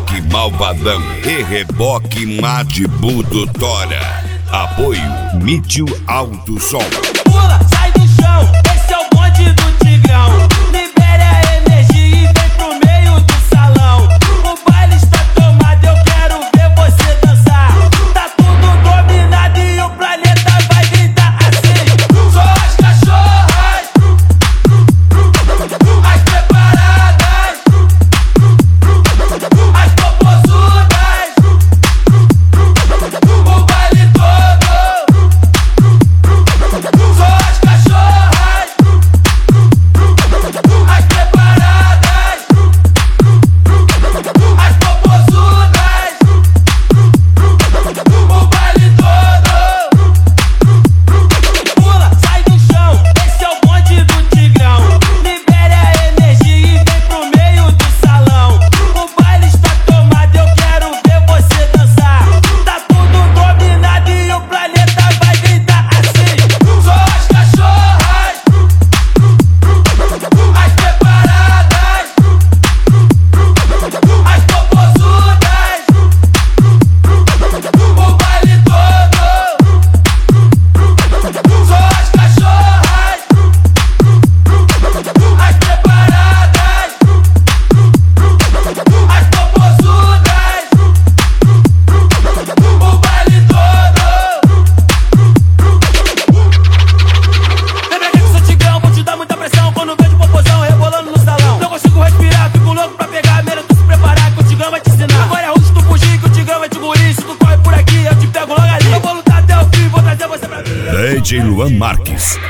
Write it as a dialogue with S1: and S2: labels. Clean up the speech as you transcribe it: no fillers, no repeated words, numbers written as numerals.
S1: Rock Malvadão e Reboque Madibudo Tora. Apoio Mítil Alto Som.
S2: Pula, sai do chão, esse é o bonde do Tigrão. Libere a energia e vem pro meio do salão. O baile está tomado, eu quero ver você dançar. Tá tudo dominado e o planeta vai gritar assim. Só as cachorras, as preparadas, as popozudas, o baile todo. Só as cachorras, as preparadas, as popozudas, o baile todo. Pula, sai do chão, esse é o bonde do Tigrão. Libere a energia e vem pro meio do salão. O baile está tomado, eu quero ver você dançar. Tá tudo dominado e o planeta vai gritar assim. Só as cachorras, as preparadas, as popozudas, o baile todo. Só as cachorras, as preparadas, as popozudas, o baile todo. Lembra que eu sou Tigrão, vou te dar muita pressão. Quando vejo popozão rebolando no salão, não consigo respirar, fico louco pra pegar. Melhor tu se preparar que o Tigrão vai te ensinar. Agora é ruim se tu fugir que o Tigrão vai te engolir. Se tu corre por aqui, eu te pego logo ali. Eu vou lutar até o fim, vou trazer você pra mim.
S1: DJ Luan Marques.